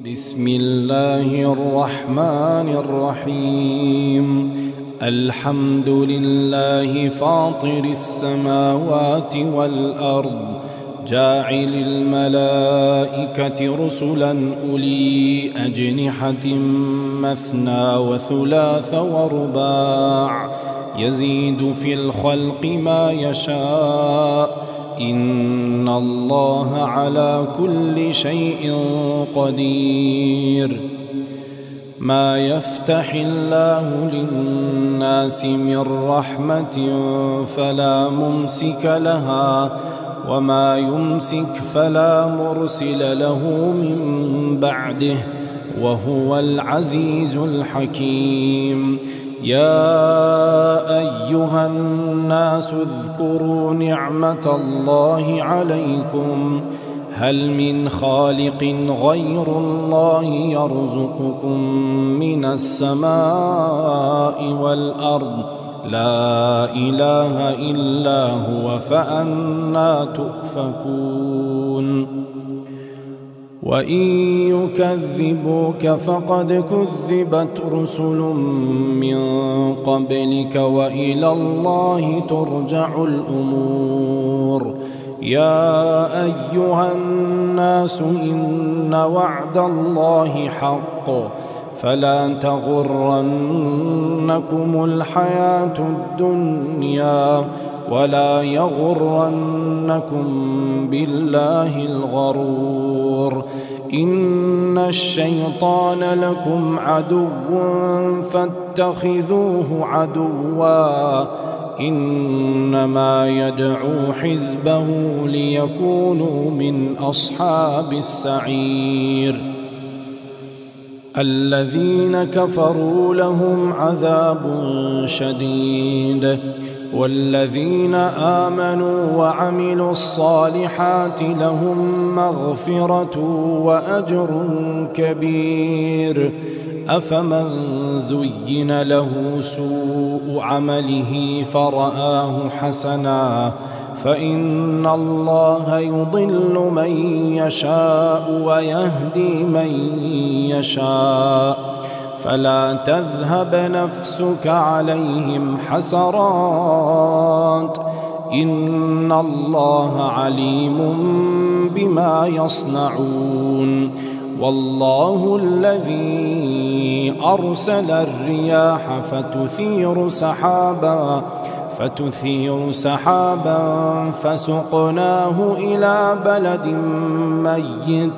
بسم الله الرحمن الرحيم. الحمد لله فاطر السماوات والأرض، جاعل الملائكة رسلا أولي أجنحة مثنى وثلاث ورباع، يزيد في الخلق ما يشاء، إن الله على كل شيء قدير. ما يفتح الله للناس من رحمة فلا ممسك لها، وما يمسك فلا مرسل له من بعده، وهو العزيز الحكيم. يا أيها الناس اذكروا نعمة الله عليكم، هل من خالق غير الله يرزقكم من السماء والأرض؟ لا إله إلا هو، فأنى تؤفكون. وإن يكذبوك فقد كذبت رسل من قبلك، وإلى الله ترجع الأمور. يا أيها الناس إن وعد الله حق، فلا تغرنكم الحياة الدنيا، ولا يغرنكم بالله الغرور. إن الشيطان لكم عدو فاتخذوه عدوا، إنما يدعو حزبه ليكونوا من أصحاب السعير. الذين كفروا لهم عذاب شديد، والذين آمنوا وعملوا الصالحات لهم مغفرة وأجر كبير. أفمن زين له سوء عمله فرآه حسنا، فإن الله يضل من يشاء ويهدي من يشاء، فلا تذهب نفسك عليهم حسرات، إن الله عليم بما يصنعون. والله الذي أرسل الرياح فتثير سحابا فسقناه إلى بلد ميت،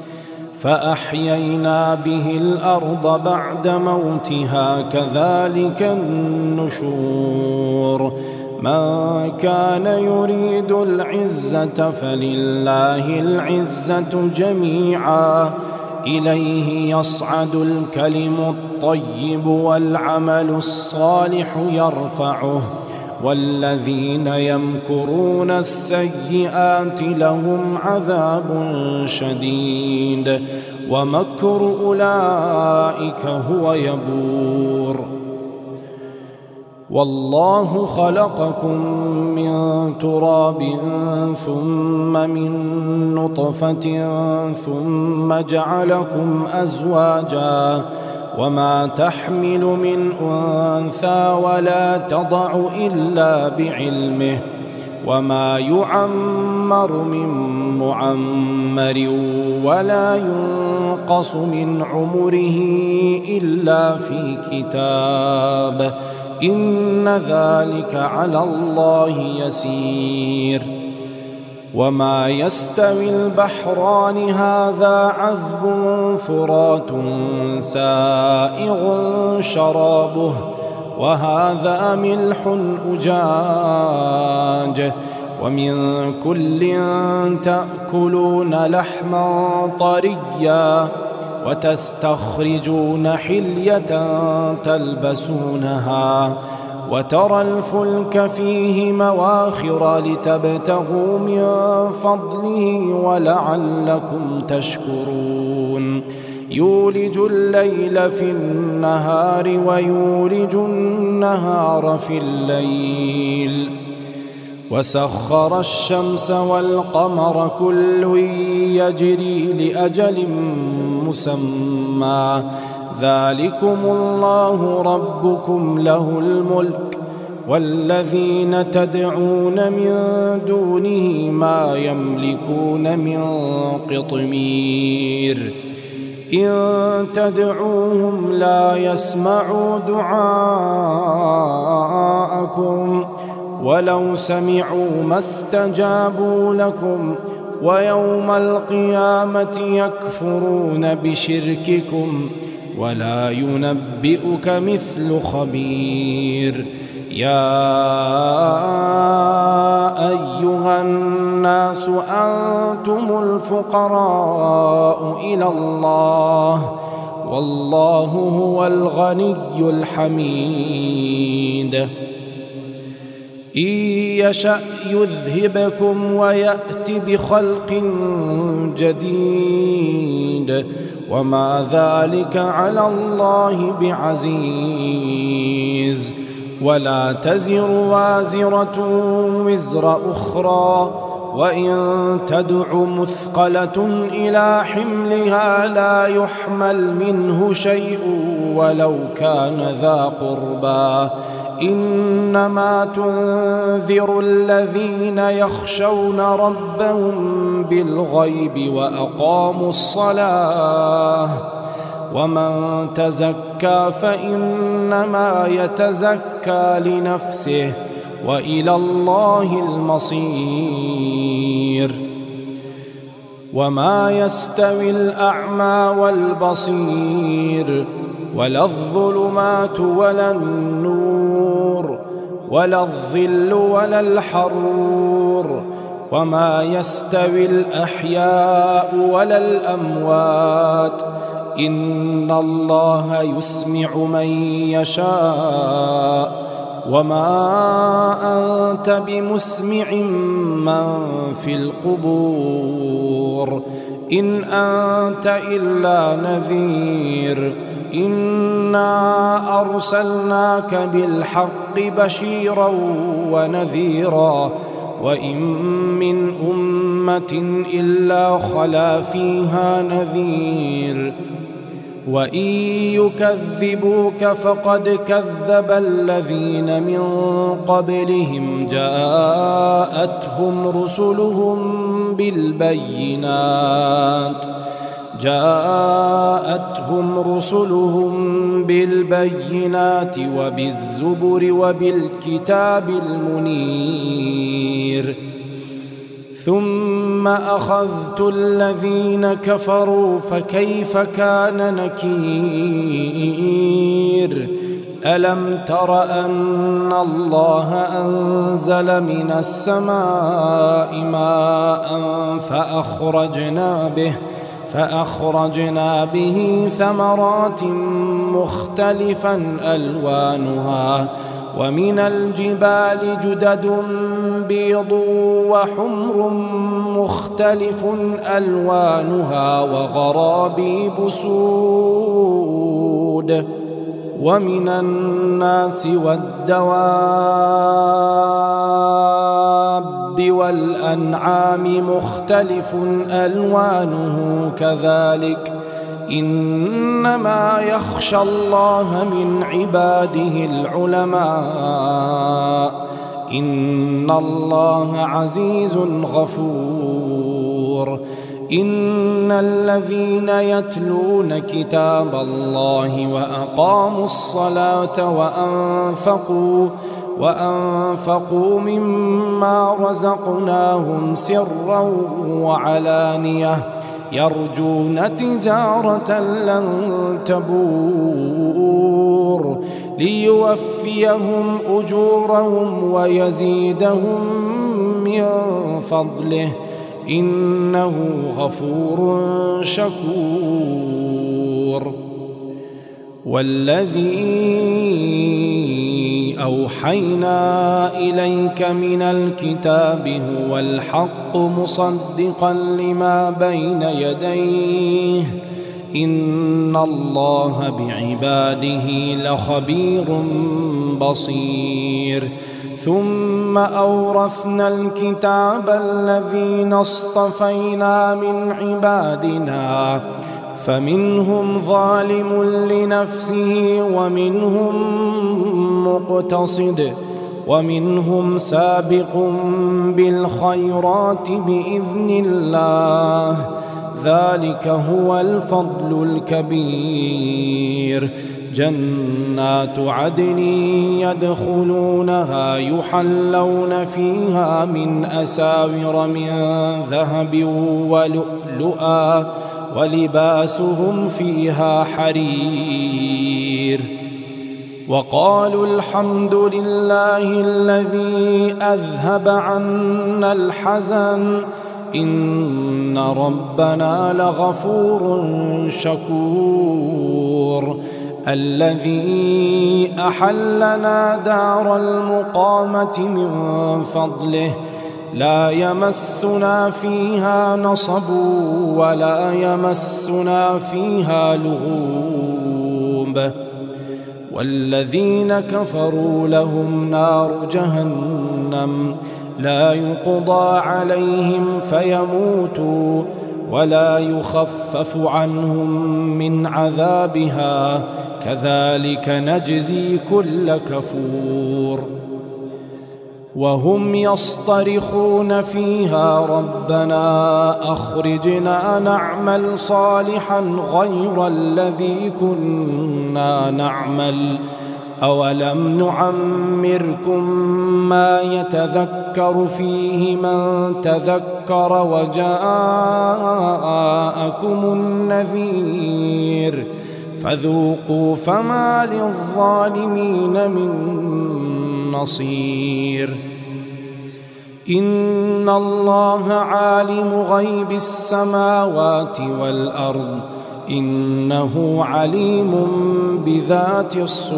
فأحيينا به الأرض بعد موتها، كذلك النشور. من كان يريد العزة فلله العزة جميعا، إليه يصعد الكلم الطيب والعمل الصالح يرفعه، والذين يمكرون السيئات لهم عذاب شديد، ومكر أولئك هو يبور. والله خلقكم من تراب ثم من نطفة ثم جعلكم أزواجا، وما تحمل من أنثى ولا تضع إلا بعلمه، وما يعمر من معمر ولا ينقص من عمره إلا في كتاب، إن ذلك على الله يسير. وما يستوي البحران هذا عذب فرات سائغ شرابه، وهذا ملح أجاج، ومن كل تأكلون لحما طريا، وتستخرجون حلية تلبسونها، وترى الفلك فيه مواخر لتبتغوا من فضله ولعلكم تشكرون. يولج الليل في النهار ويولج النهار في الليل، وسخر الشمس والقمر كل يجري لأجل مسمى ذلكم الله ربكم له الملك والذين تدعون من دونه ما يملكون من قطمير إن تدعوهم لا يسمعوا دعاءكم ولو سمعوا ما استجابوا لكم ويوم القيامة يكفرون بشرككم ولا ينبئك مثل خبير يا أيها الناس أنتم الفقراء إلى الله والله هو الغني الحميد إن يشأ يذهبكم ويأت بخلق جديد وما ذلك على الله بعزيز ولا تزر وازرة وزر أخرى وإن تدع مثقلة إلى حملها لا يحمل منه شيء ولو كان ذا قربى إنما تنذر الذين يخشون ربهم بالغيب وأقاموا الصلاة ومن تزكى فإنما يتزكى لنفسه وإلى الله المصير وما يستوي الأعمى والبصير ولا الظلمات ولا النور ولا الظل ولا الحرور وما يستوي الأحياء ولا الأموات إن الله يسمع من يشاء وما أنت بمسمع من في القبور إن أنت إلا نذير إنا أرسلناك بالحق بشيرا ونذيرا وإن من أمة إلا خلا فيها نذير وإن يكذبوك فقد كذب الذين من قبلهم جاءتهم رسلهم بالبينات وبالزبر وبالكتاب المنير ثم أخذت الذين كفروا فكيف كان نكير ألم تر أن الله أنزل من السماء ماء فأخرجنا به ثمرات مختلفا ألوانها ومن الجبال جدد بيض وحمر مختلف ألوانها وغرابيب سود ومن الناس والدواب والأنعام مختلف ألوانه كذلك إنما يخشى الله من عباده العلماء إن الله عزيز غفور إن الذين يتلون كتاب الله وأقاموا الصلاة وأنفقوا مما رزقناهم سرا وعلانية يرجون تجارة لن تبور ليوفيهم أجورهم ويزيدهم من فضله إنه غفور شكور والذي أوحينا إليك من الكتاب هو الحق مصدقا لما بين يديه إن الله بعباده لخبير بصير ثم أورثنا الكتاب الذين اصطفينا من عبادنا فمنهم ظالم لنفسه ومنهم مقتصد ومنهم سابق بالخيرات بإذن الله ذلك هو الفضل الكبير جنات عدن يدخلونها يحلون فيها من أساور من ذهب ولؤلؤا ولباسهم فيها حرير وقالوا الحمد لله الذي أذهب عنا الحزن إن ربنا لغفور شكور الذي أحلنا دار المقامة من فضله لا يمسنا فيها نصب ولا يمسنا فيها لغوب والذين كفروا لهم نار جهنم لا يقضى عليهم فيموتوا ولا يخفف عنهم من عذابها كذلك نجزي كل كفور وهم يصطرخون فيها ربنا أخرجنا نعمل صالحا غير الذي كنا نعمل أولم نعمركم ما يتذكر فيه من تذكر وجاءكم النذير فذوقوا فما للظالمين من نصير إن الله عالم غيب السماوات والأرض إنه عليم بذات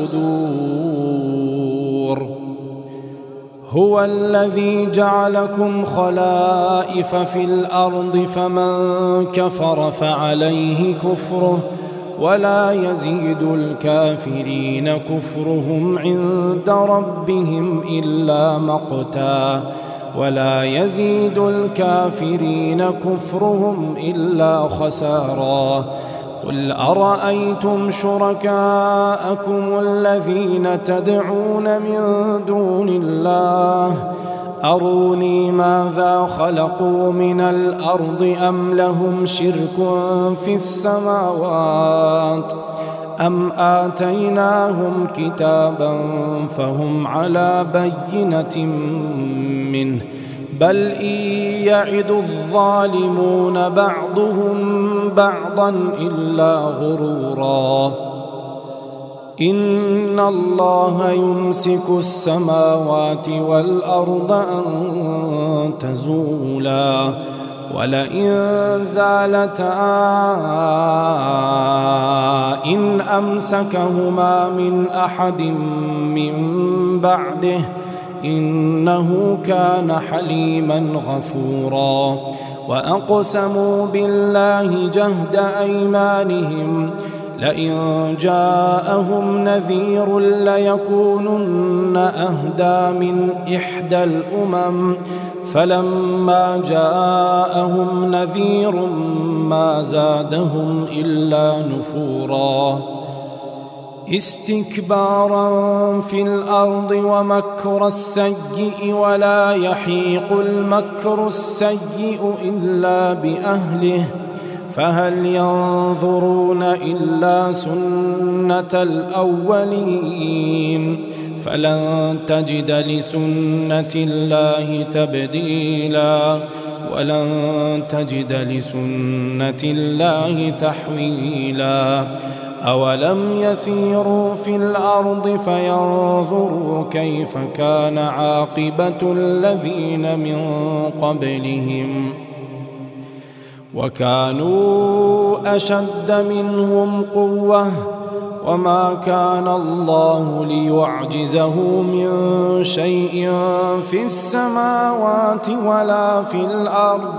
الصدور هو الذي جعلكم خلائف في الأرض فمن كفر فعليه كفره ولا يزيد الكافرين كفرهم عند ربهم إلا مقتا ولا يزيد الكافرين كفرهم إلا خسارا قل أرأيتم شركاءكم الذين تدعون من دون الله أروني ماذا خلقوا من الأرض أم لهم شرك في السماوات أم آتيناهم كتابا فهم على بينة منه بل إن يعد الظالمون بعضهم بعضا إلا غرورا إن الله يمسك السماوات والأرض أن تزولا ولئن زالتا إن أمسكهما من أحد من بعده إنه كان حليما غفورا وأقسموا بالله جهد أيمانهم لئن جاءهم نذير ليكونن أهدى من إحدى الأمم فلما جاءهم نذير ما زادهم إلا نفورا استكبارا في الأرض ومكر السيء ولا يحيق المكر السيء إلا بأهله فهل ينظرون إلا سنة الأولين فلن تجد لسنة الله تبديلا ولن تجد لسنة الله تحويلا أولم يسيروا في الأرض فينظروا كيف كان عاقبة الذين من قبلهم وكانوا أشد منهم قوة وما كان الله ليعجزه من شيء في السماوات ولا في الأرض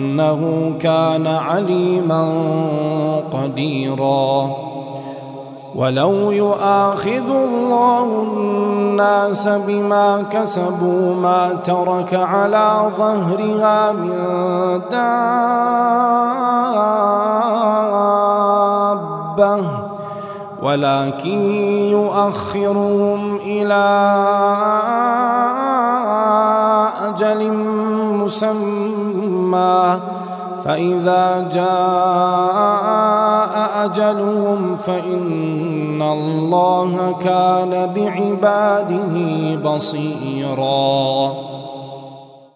إنه كان عليما قديرا ولو يؤاخذ الله الناس بما كسبوا ما ترك على ظهرها من دابة ولكن يؤخرهم إلى أجل مسمى فإذا جاء أجلهم فإن الله كان بعباده بصيراً.